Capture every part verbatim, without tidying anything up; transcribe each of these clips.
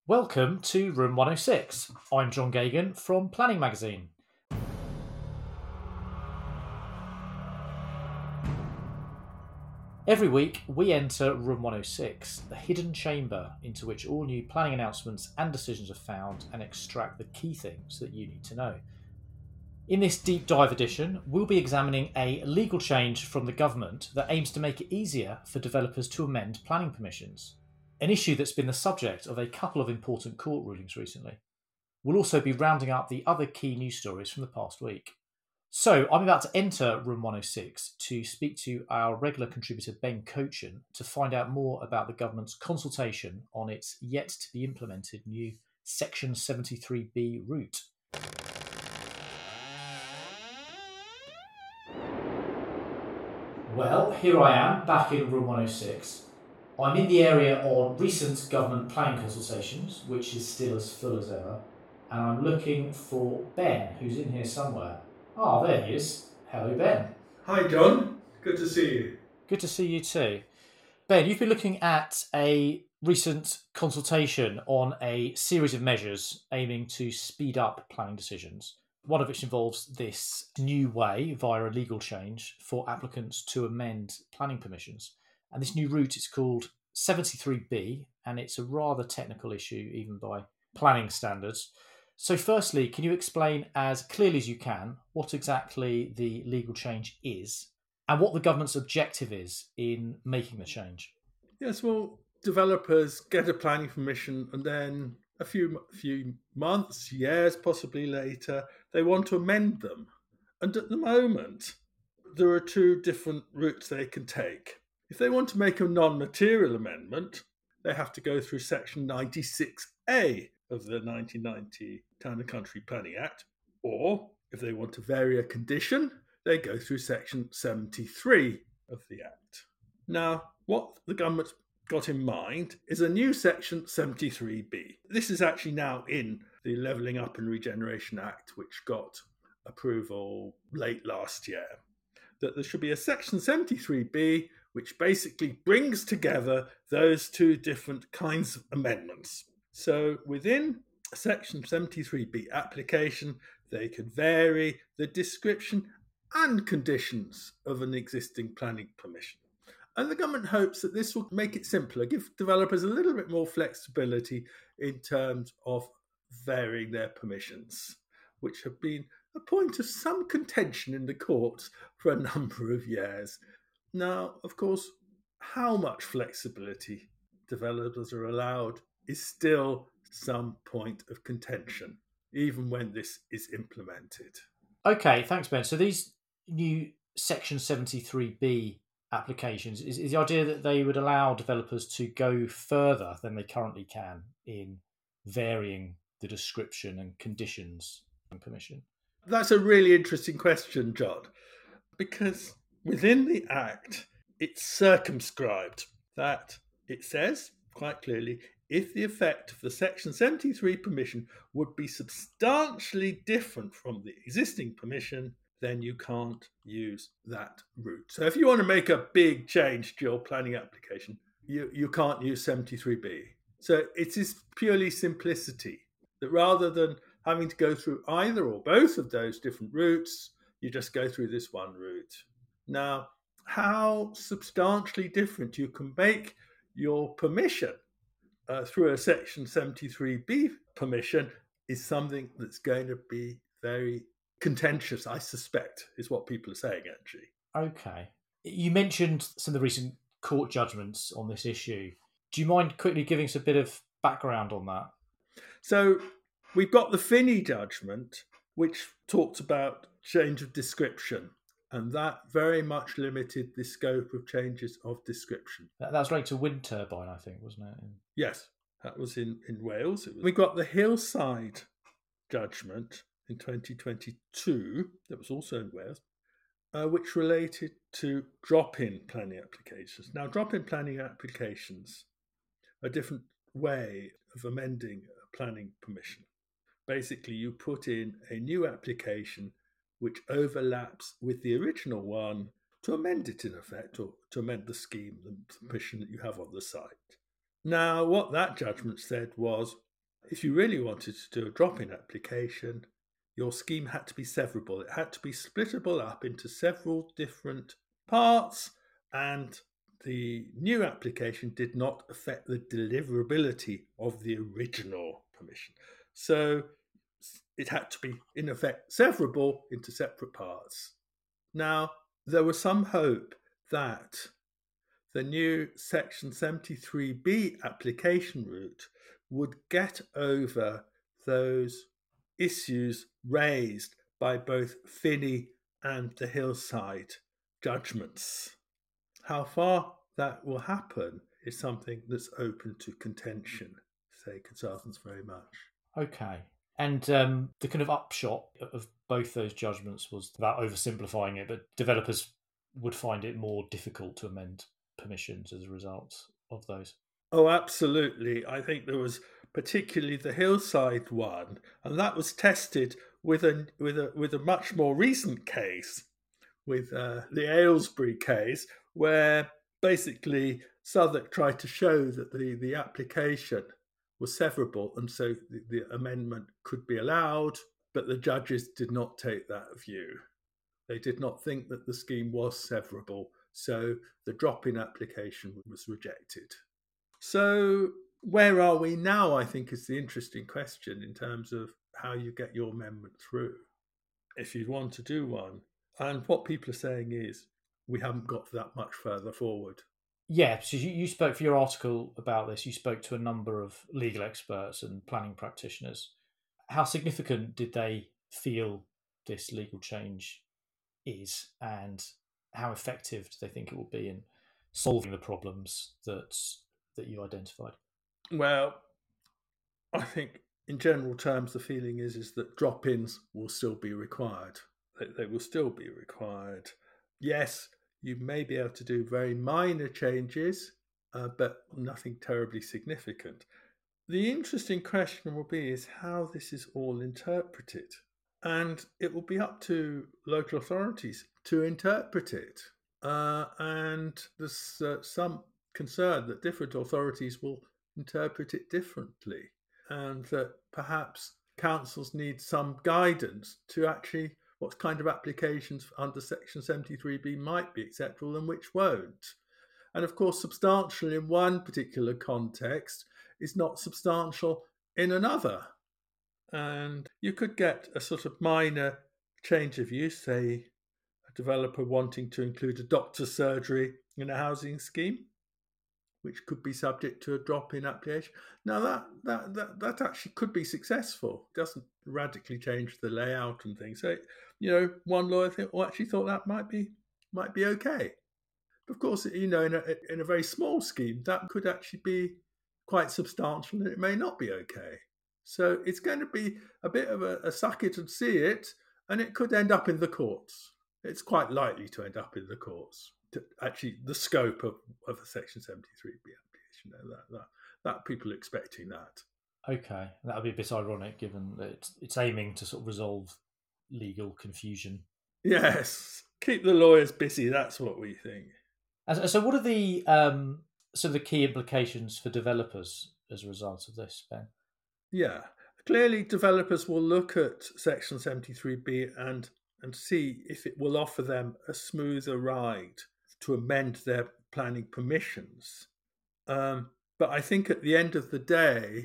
Welcome to Room one oh six. I'm John Gagan from Planning Magazine. Every week, we enter Room one oh six, the hidden chamber into which all new planning announcements and decisions are found and extract the key things that you need to know. In this deep dive edition, we'll be examining a legal change from the government that aims to make it easier for developers to amend planning permissions, an issue that's been the subject of a couple of important court rulings recently. We'll also be rounding up the other key news stories from the past week. So I'm about to enter Room one oh six to speak to our regular contributor Ben Cochin to find out more about the government's consultation on its yet to be implemented new Section seventy-three B route. Well, here I am back in Room one oh six. I'm in the area on recent government planning consultations, which is still as full as ever, and I'm looking for Ben, who's in here somewhere. Ah, there he is. Hello, Ben. Hi, John. Good to see you. Good to see you too. Ben, you've been looking at a recent consultation on a series of measures aiming to speed up planning decisions, one of which involves this new way, via a legal change, for applicants to amend planning permissions. And this new route is called seventy-three B, and it's a rather technical issue, even by planning standards. So firstly, can you explain as clearly as you can what exactly the legal change is and what the government's objective is in making the change? Yes, well, developers get a planning permission and then a few few months, years, possibly later, they want to amend them. And at the moment, there are two different routes they can take. If they want to make a non-material amendment, they have to go through Section ninety-six A of the nineteen ninety Town and Country Planning Act, or if they want to vary a condition, they go through Section seventy-three of the Act. Now, what the government's got in mind is a new Section seventy-three B. This is actually now in the Levelling Up and Regeneration Act, which got approval late last year, that there should be a Section seventy-three B which basically brings together those two different kinds of amendments. So within a Section seventy-three B application, they could vary the description and conditions of an existing planning permission. And the government hopes that this will make it simpler, give developers a little bit more flexibility in terms of varying their permissions, which have been a point of some contention in the courts for a number of years. Now, of course, how much flexibility developers are allowed is still some point of contention, even when this is implemented. Okay, thanks, Ben. So these new Section seventy-three B applications, is, is the idea that they would allow developers to go further than they currently can in varying the description and conditions and permission? That's a really interesting question, John, because within the Act, it's circumscribed that it says quite clearly, if the effect of the Section seventy-three permission would be substantially different from the existing permission, then you can't use that route. So if you want to make a big change to your planning application, you, you can't use seventy-three B. So it is purely simplicity, that rather than having to go through either or both of those different routes, you just go through this one route. Now, how substantially different you can make your permission uh, through a Section seventy-three B permission is something that's going to be very contentious, I suspect, is what people are saying, actually. Okay. You mentioned some of the recent court judgments on this issue. Do you mind quickly giving us a bit of background on that? So we've got the Finney judgment, which talked about change of description, and that very much limited the scope of changes of description. That, that was related to wind turbine, I think, wasn't it? Yes, that was in, in Wales. It was... We got the Hillside judgment in twenty twenty-two, that was also in Wales, uh, which related to drop-in planning applications. Now, drop-in planning applications are a different way of amending a planning permission. Basically, you put in a new application which overlaps with the original one to amend it in effect, or to amend the scheme, the permission that you have on the site. Now, what that judgment said was if you really wanted to do a drop-in application, your scheme had to be severable. It had to be splittable up into several different parts, and the new application did not affect the deliverability of the original permission. So it had to be, in effect, severable into separate parts. Now, there was some hope that the new Section seventy-three B application route would get over those issues raised by both Finney and the Hillside judgments. How far that will happen is something that's open to contention, say consultants very much. Okay. And um, the kind of upshot of both those judgments was about oversimplifying it, but developers would find it more difficult to amend permissions as a result of those. Oh, absolutely. I think there was particularly the Hillside one, and that was tested with a with a with a much more recent case, with uh, the Aylesbury case, where basically Southwark tried to show that the, the application was severable, and so the, the amendment could be allowed, but the judges did not take that view. They did not think that the scheme was severable, so the drop-in application was rejected. So where are we now, I think, is the interesting question in terms of how you get your amendment through, if you want to do one. And what people are saying is, we haven't got that much further forward. Yeah, so you, you spoke for your article about this, you spoke to a number of legal experts and planning practitioners. How significant did they feel this legal change is, and how effective do they think it will be in solving the problems that that you identified? Well, I think in general terms, the feeling is, is that drop-ins will still be required. They, they will still be required. Yes, you may be able to do very minor changes, uh, but nothing terribly significant. The interesting question will be is how this is all interpreted. And it will be up to local authorities to interpret it. Uh, and there's uh, some concern that different authorities will interpret it differently, and that perhaps councils need some guidance to actually what kind of applications under Section seventy-three B might be acceptable and which won't. And of course, substantial in one particular context is not substantial in another. And you could get a sort of minor change of use, say a developer wanting to include a doctor's surgery in a housing scheme, which could be subject to a drop-in application. Now, that, that, that, that actually could be successful. It doesn't radically change the layout and things. So, you know, one lawyer think, well, actually thought that might be might be okay. Of course, you know, in a, in a very small scheme, that could actually be quite substantial, and it may not be okay. So it's going to be a bit of a, a suck it and see it, and it could end up in the courts. It's quite likely to end up in the courts. To actually, the scope of, of a Section seventy-three B application, you know, that, that, that people are expecting that. Okay, that would be a bit ironic given that it's, it's aiming to sort of resolve legal confusion. Yes, keep the lawyers busy, that's what we think. And so what are the um, some of the key implications for developers as a result of this, Ben? Yeah, clearly developers will look at Section seventy-three B and, and see if it will offer them a smoother ride to amend their planning permissions. Um, but I think at the end of the day,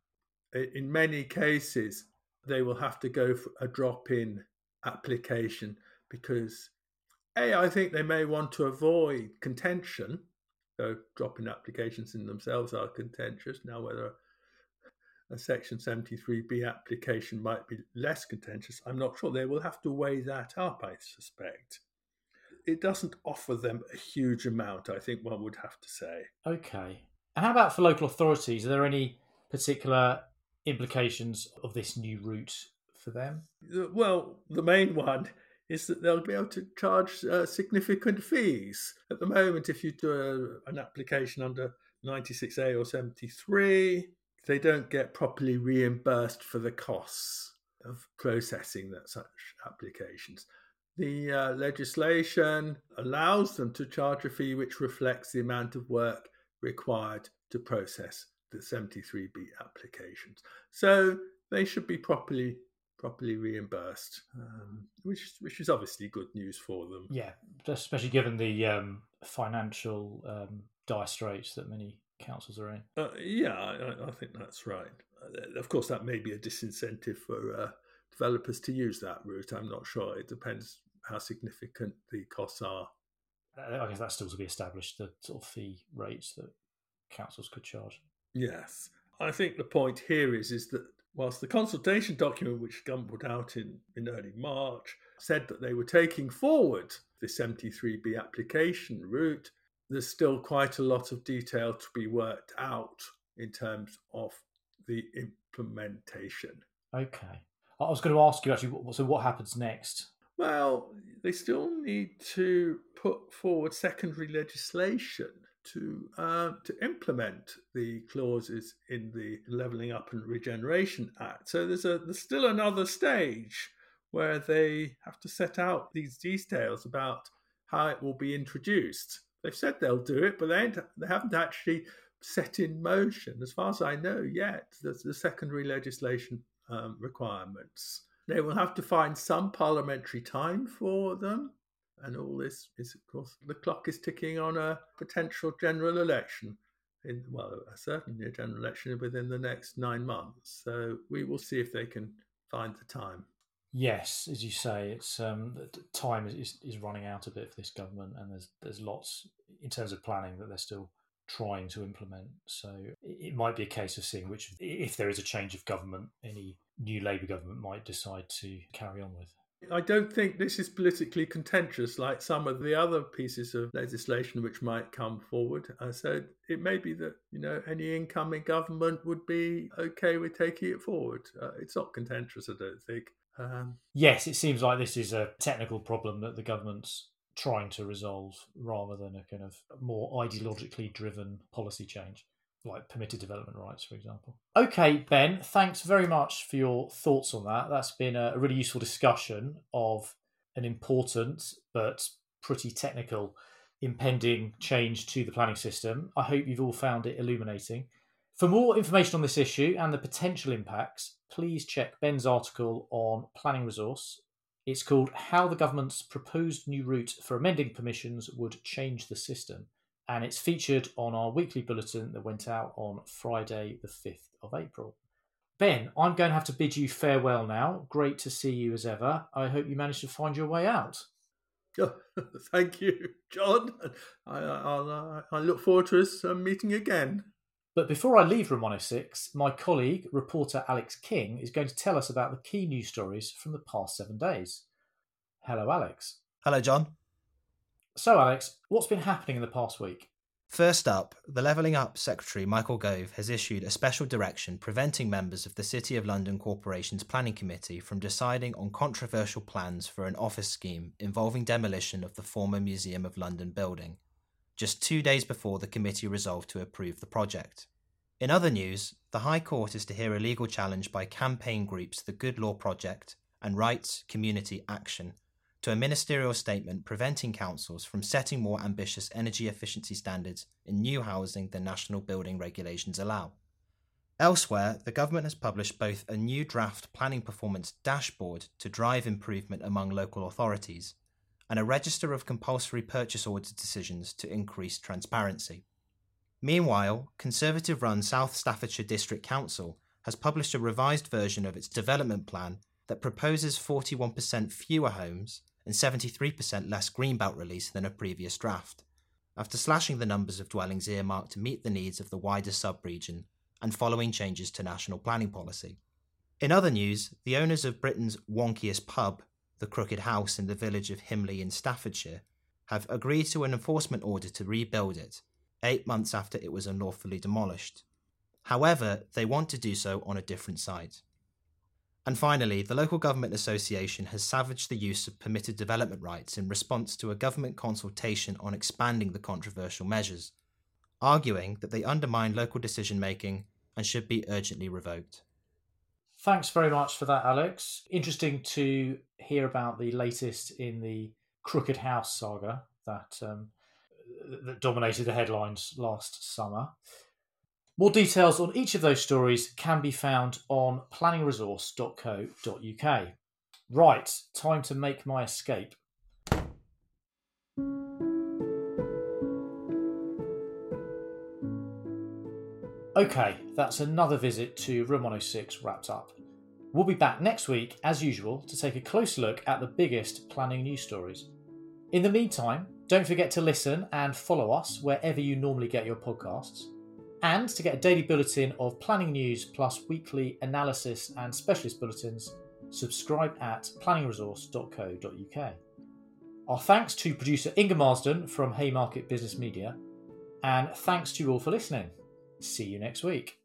in many cases, they will have to go for a drop-in application because, A, I think they may want to avoid contention, though drop-in applications in themselves are contentious. Now, whether a Section seventy-three B application might be less contentious, I'm not sure. They will have to weigh that up, I suspect. It doesn't offer them a huge amount, I think one would have to say. Okay. And how about for local authorities? Are there any particular implications of this new route for them? Well, the main one is that they'll be able to charge uh, significant fees. At the moment, if you do a, an application under ninety-six A or seventy-three, they don't get properly reimbursed for the costs of processing that such applications. The uh, legislation allows them to charge a fee which reflects the amount of work required to process the seventy-three B applications. So they should be properly properly reimbursed, um, which which is obviously good news for them. Yeah, especially given the um, financial um, dire straits that many councils are in. Uh, yeah, I, I think that's right. Uh, of course, that may be a disincentive for uh, developers to use that route. I'm not sure. It depends how significant the costs are. I guess that's still to be established, the sort of fee rates that councils could charge. Yes. I think the point here is, is that whilst the consultation document, which the government put out in, in early March, said that they were taking forward the seventy-three B application route, there's still quite a lot of detail to be worked out in terms of the implementation. Okay. I was going to ask you, actually, so what happens next? Well, they still need to put forward secondary legislation to uh, to implement the clauses in the Levelling Up and Regeneration Act. So there's a there's still another stage where they have to set out these details about how it will be introduced. They've said they'll do it, but they ain't, they haven't actually set in motion, as far as I know, yet the, the secondary legislation um, requirements. They will have to find some parliamentary time for them. And all this is, of course, the clock is ticking on a potential general election. In, well, certainly a general election within the next nine months. So we will see if they can find the time. Yes, as you say, it's um, time is, is running out a bit for this government, and there's there's lots in terms of planning that they're still trying to implement. So it might be a case of seeing which, if there is a change of government, any new Labour government might decide to carry on with. I don't think this is politically contentious like some of the other pieces of legislation which might come forward. Uh, so it may be that, you know, any incoming government would be okay with taking it forward. Uh, it's not contentious, I don't think. Um, yes, it seems like this is a technical problem that the government's trying to resolve rather than a kind of more ideologically driven policy change, like permitted development rights, for example. Okay, Ben, thanks very much for your thoughts on that. That's been a really useful discussion of an important but pretty technical impending change to the planning system. I hope you've all found it illuminating. For more information on this issue and the potential impacts, please check Ben's article on Planning Resource. It's called How the Government's Proposed New Route for Amending Permissions Would Change the System. And it's featured on our weekly bulletin that went out on Friday, the fifth of April. Ben, I'm going to have to bid you farewell now. Great to see you as ever. I hope you managed to find your way out. Oh, thank you, John. I, I, I look forward to us uh, meeting again. But before I leave Room one oh six, my colleague, reporter Alex King, is going to tell us about the key news stories from the past seven days. Hello, Alex. Hello, John. So, Alex, what's been happening in the past week? First up, the Levelling Up Secretary Michael Gove has issued a special direction preventing members of the City of London Corporation's Planning Committee from deciding on controversial plans for an office scheme involving demolition of the former Museum of London building, just two days before the committee resolved to approve the project. In other news, the High Court is to hear a legal challenge by campaign groups The Good Law Project and Rights Community Action to a ministerial statement preventing councils from setting more ambitious energy efficiency standards in new housing than national building regulations allow. Elsewhere, the government has published both a new draft planning performance dashboard to drive improvement among local authorities and a register of compulsory purchase order decisions to increase transparency. Meanwhile, Conservative-run South Staffordshire District Council has published a revised version of its development plan that proposes forty-one percent fewer homes and seventy-three percent less greenbelt release than a previous draft, after slashing the numbers of dwellings earmarked to meet the needs of the wider sub-region and following changes to national planning policy. In other news, the owners of Britain's wonkiest pub, the Crooked House in the village of Himley in Staffordshire, have agreed to an enforcement order to rebuild it, eight months after it was unlawfully demolished. However, they want to do so on a different site. And finally, the Local Government Association has savaged the use of permitted development rights in response to a government consultation on expanding the controversial measures, arguing that they undermine local decision-making and should be urgently revoked. Thanks very much for that, Alex. Interesting to hear about the latest in the Crooked House saga that um, that dominated the headlines last summer. More details on each of those stories can be found on planning resource dot co dot uk. Right, time to make my escape. Okay, that's another visit to Room one oh six wrapped up. We'll be back next week, as usual, to take a closer look at the biggest planning news stories. In the meantime, don't forget to listen and follow us wherever you normally get your podcasts. And to get a daily bulletin of planning news plus weekly analysis and specialist bulletins, subscribe at planning resource dot co dot uk. Our thanks to producer Inga Marsden from Haymarket Business Media, and thanks to you all for listening. See you next week.